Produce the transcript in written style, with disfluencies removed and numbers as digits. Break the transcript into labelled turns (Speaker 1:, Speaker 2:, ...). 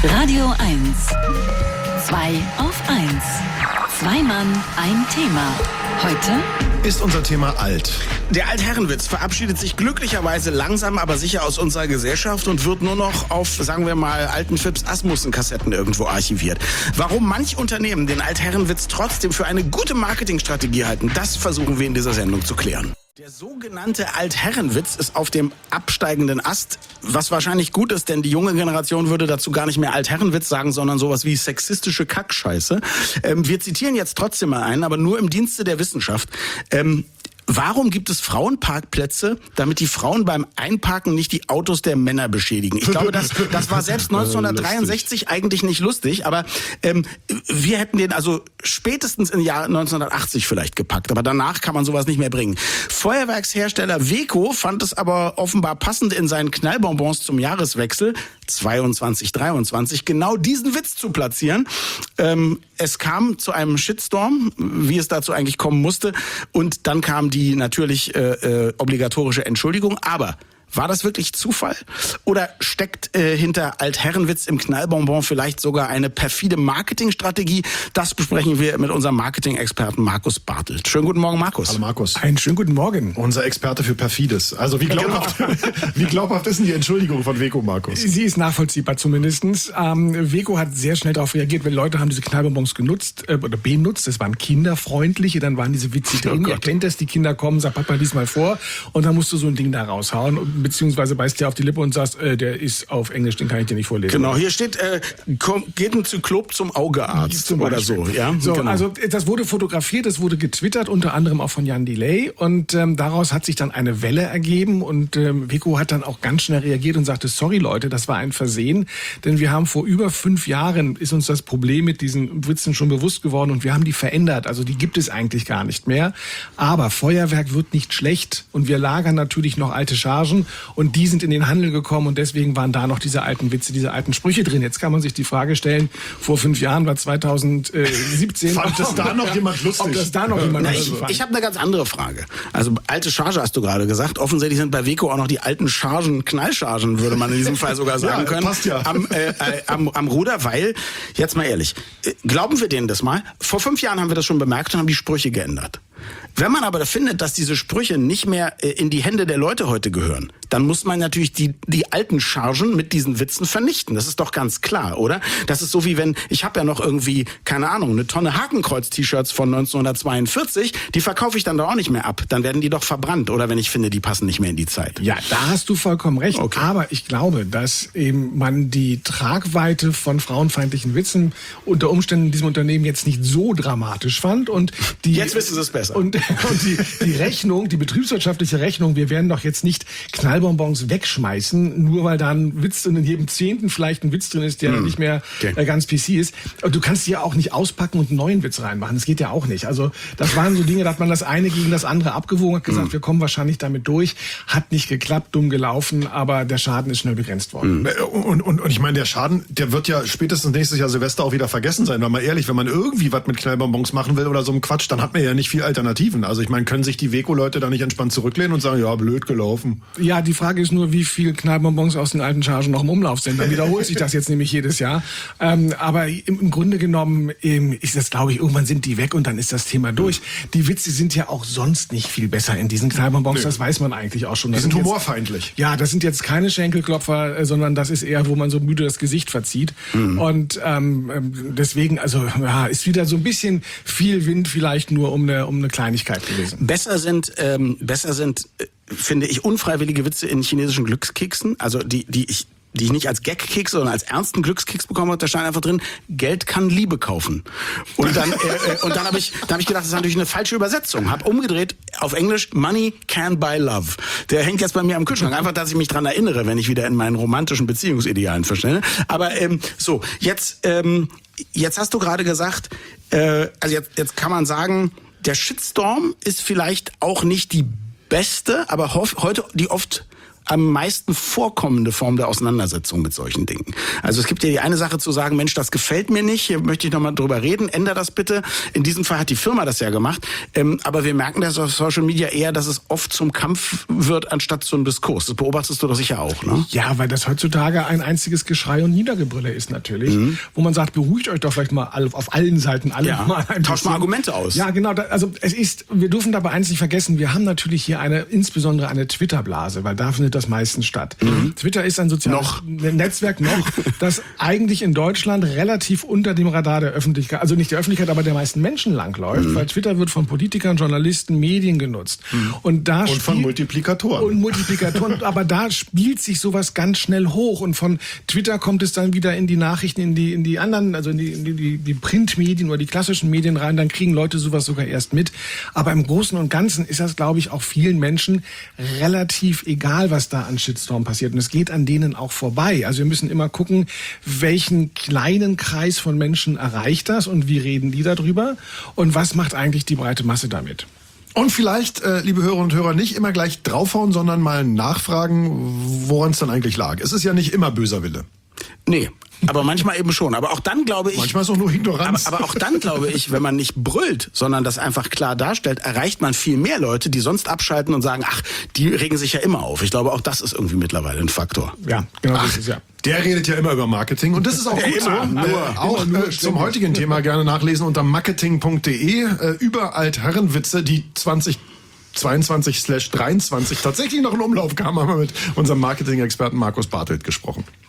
Speaker 1: Radio 1. 2 auf 1. Zwei Mann, ein Thema. Heute
Speaker 2: ist unser Thema alt.
Speaker 3: Der Altherrenwitz verabschiedet sich glücklicherweise langsam, aber sicher aus unserer Gesellschaft und wird nur noch auf, sagen wir mal, alten Phipps Asmussen-Kassetten irgendwo archiviert. Warum manch Unternehmen den Altherrenwitz trotzdem für eine gute Marketingstrategie halten, das versuchen wir in dieser Sendung zu klären. Der sogenannte Altherrenwitz ist auf dem absteigenden Ast, was wahrscheinlich gut ist, denn die junge Generation würde dazu gar nicht mehr Altherrenwitz sagen, sondern sowas wie sexistische Kackscheiße. Wir zitieren jetzt trotzdem mal einen, aber nur im Dienste der Wissenschaft. Warum gibt es Frauenparkplätze, damit die Frauen beim Einparken nicht die Autos der Männer beschädigen? Ich glaube, das war selbst 1963 eigentlich nicht lustig, aber wir hätten den also spätestens im Jahr 1980 vielleicht gepackt, aber danach kann man sowas nicht mehr bringen. Feuerwerkshersteller Weco fand es aber offenbar passend, in seinen Knallbonbons zum Jahreswechsel 22/23 genau diesen Witz zu platzieren. Es kam zu einem Shitstorm, wie es dazu eigentlich kommen musste, und dann kam die natürlich obligatorische Entschuldigung, aber war das wirklich Zufall? Oder steckt hinter Altherrenwitz im Knallbonbon vielleicht sogar eine perfide Marketingstrategie? Das besprechen wir mit unserem Marketing-Experten Markus Bartelt. Schönen guten Morgen, Markus.
Speaker 2: Hallo, Markus.
Speaker 4: Einen schönen guten Morgen.
Speaker 2: Unser Experte für Perfides. Also wie glaubhaft ist denn die Entschuldigung von Weco, Markus?
Speaker 4: Sie ist nachvollziehbar zumindestens. Weco hat sehr schnell darauf reagiert, weil Leute haben diese Knallbonbons genutzt oder benutzt. Das waren kinderfreundliche, dann waren diese Witze drin. Ihr kennt das, die Kinder kommen, sagt Papa, lies mal vor. Und dann musst du so ein Ding da raushauen. Beziehungsweise beißt dir auf die Lippe und sagst, der ist auf Englisch, den kann ich dir nicht vorlesen.
Speaker 3: Genau, hier steht, geht ein Zyklop zum Augearzt oder so. Ja?
Speaker 4: So,
Speaker 3: genau.
Speaker 4: Also das wurde fotografiert, das wurde getwittert, unter anderem auch von Jan Delay. Und daraus hat sich dann eine Welle ergeben. Und Weco hat dann auch ganz schnell reagiert und sagte, sorry Leute, das war ein Versehen. Denn wir haben vor über 5 Jahren, ist uns das Problem mit diesen Witzen schon bewusst geworden. Und wir haben die verändert. Also die gibt es eigentlich gar nicht mehr. Aber Feuerwerk wird nicht schlecht. Und wir lagern natürlich noch alte Chargen. Und die sind in den Handel gekommen und deswegen waren da noch diese alten Witze, diese alten Sprüche drin. Jetzt kann man sich die Frage stellen, vor 5 Jahren war 2017.
Speaker 2: Fand das da noch jemand lustig?
Speaker 4: Ob das da noch jemand
Speaker 3: Ich habe eine ganz andere Frage. Also alte Charge hast du gerade gesagt. Offensichtlich sind bei Weco auch noch die alten Chargen, Knallchargen, würde man in diesem Fall sogar sagen können.
Speaker 2: Passt ja.
Speaker 3: Am Ruder, weil, jetzt mal ehrlich, glauben wir denen das mal? Vor 5 Jahren haben wir das schon bemerkt und haben die Sprüche geändert. Wenn man aber findet, dass diese Sprüche nicht mehr in die Hände der Leute heute gehören, dann muss man natürlich die alten Chargen mit diesen Witzen vernichten. Das ist doch ganz klar, oder? Das ist so wie wenn, ich habe ja noch irgendwie, keine Ahnung, eine Tonne Hakenkreuz-T-Shirts von 1942, die verkaufe ich dann doch auch nicht mehr ab. Dann werden die doch verbrannt, oder wenn ich finde, die passen nicht mehr in die Zeit.
Speaker 4: Ja, da hast du vollkommen recht. Okay. Aber ich glaube, dass eben man die Tragweite von frauenfeindlichen Witzen unter Umständen in diesem Unternehmen jetzt nicht so dramatisch fand. Und
Speaker 3: jetzt wissen sie es besser.
Speaker 4: Und die Rechnung, die betriebswirtschaftliche Rechnung, wir werden doch jetzt nicht Knallbonbons wegschmeißen, nur weil da ein Witz in jedem 10. vielleicht ein Witz drin ist, der nicht mehr ganz PC ist. Und du kannst die ja auch nicht auspacken und einen neuen Witz reinmachen. Das geht ja auch nicht. Also das waren so Dinge, da hat man das eine gegen das andere abgewogen, hat gesagt, wir kommen wahrscheinlich damit durch. Hat nicht geklappt, dumm gelaufen, aber der Schaden ist schnell begrenzt worden.
Speaker 2: Und ich meine, der Schaden, der wird ja spätestens nächstes Jahr Silvester auch wieder vergessen sein. Weil mal ehrlich, wenn man irgendwie was mit Knallbonbons machen will oder so einem Quatsch, dann hat man ja nicht viel Alternativen. Also ich meine, können sich die Weco-Leute da nicht entspannt zurücklehnen und sagen, ja, blöd gelaufen?
Speaker 4: Ja, die Frage ist nur, wie viel Knallbonbons aus den alten Chargen noch im Umlauf sind. Dann wiederholt sich das jetzt nämlich jedes Jahr. Aber im Grunde genommen ist das, glaube ich, irgendwann sind die weg und dann ist das Thema durch. Die Witze sind ja auch sonst nicht viel besser in diesen Knallbonbons, das weiß man eigentlich auch schon.
Speaker 2: Die sind humorfeindlich.
Speaker 4: Ja, das sind jetzt keine Schenkelklopfer, sondern das ist eher, wo man so müde das Gesicht verzieht. Und deswegen, also ja, ist wieder so ein bisschen viel Wind vielleicht nur um eine Kleinigkeit gewesen.
Speaker 3: Besser sind, finde ich, unfreiwillige Witze in chinesischen Glückskeksen, also die ich nicht als Gag-Keks, sondern als ernsten Glückskeks bekommen habe, da stand einfach drin, Geld kann Liebe kaufen. Und dann habe ich gedacht, das ist natürlich eine falsche Übersetzung. Hab umgedreht auf Englisch, Money can buy love. Der hängt jetzt bei mir am Kühlschrank. Einfach, dass ich mich dran erinnere, wenn ich wieder in meinen romantischen Beziehungsidealen verschnelle. Aber so, jetzt hast du gerade gesagt, also jetzt kann man sagen, der Shitstorm ist vielleicht auch nicht die beste, aber heute die oft am meisten vorkommende Form der Auseinandersetzung mit solchen Dingen. Also es gibt ja die eine Sache zu sagen, Mensch, das gefällt mir nicht, hier möchte ich nochmal drüber reden, änder das bitte. In diesem Fall hat die Firma das ja gemacht. Aber wir merken das auf Social Media eher, dass es oft zum Kampf wird, anstatt zum Diskurs. Das beobachtest du doch sicher auch, ne?
Speaker 4: Ja, weil das heutzutage ein einziges Geschrei und Niedergebrülle ist natürlich. Wo man sagt, beruhigt euch doch vielleicht mal auf allen Seiten alle mal ein bisschen.
Speaker 3: Tauscht mal Argumente aus.
Speaker 4: Ja, genau. Also wir dürfen dabei eins nicht vergessen, wir haben natürlich hier insbesondere eine Twitter-Blase, weil da findet das meistens statt. Twitter ist ein soziales Netzwerk das eigentlich in Deutschland relativ unter dem Radar der Öffentlichkeit, also nicht der Öffentlichkeit, aber der meisten Menschen langläuft, weil Twitter wird von Politikern, Journalisten, Medien genutzt. Und
Speaker 2: von Multiplikatoren.
Speaker 4: Aber da spielt sich sowas ganz schnell hoch und von Twitter kommt es dann wieder in die Nachrichten, in die anderen, also in die Printmedien oder die klassischen Medien rein, dann kriegen Leute sowas sogar erst mit. Aber im Großen und Ganzen ist das, glaube ich, auch vielen Menschen relativ egal, was da an Shitstorm passiert. Und es geht an denen auch vorbei. Also wir müssen immer gucken, welchen kleinen Kreis von Menschen erreicht das und wie reden die darüber und was macht eigentlich die breite Masse damit.
Speaker 2: Und vielleicht, liebe Hörer und Hörer, nicht immer gleich draufhauen, sondern mal nachfragen, woran es dann eigentlich lag. Es ist ja nicht immer böser Wille.
Speaker 3: Nee, aber manchmal eben schon. Aber auch dann glaube ich...
Speaker 2: Manchmal ist auch nur Ignoranz.
Speaker 3: Aber auch dann glaube ich, wenn man nicht brüllt, sondern das einfach klar darstellt, erreicht man viel mehr Leute, die sonst abschalten und sagen, ach, die regen sich ja immer auf. Ich glaube, auch das ist irgendwie mittlerweile ein Faktor.
Speaker 4: Ja, genau das ist ja.
Speaker 2: Der redet ja immer über Marketing und das ist auch gut so. Auch zum heutigen Thema gerne nachlesen unter marketing.de. Über Altherrenwitze, die 2022/23 tatsächlich noch in Umlauf kamen, haben wir mit unserem Marketing-Experten Markus Bartelt gesprochen.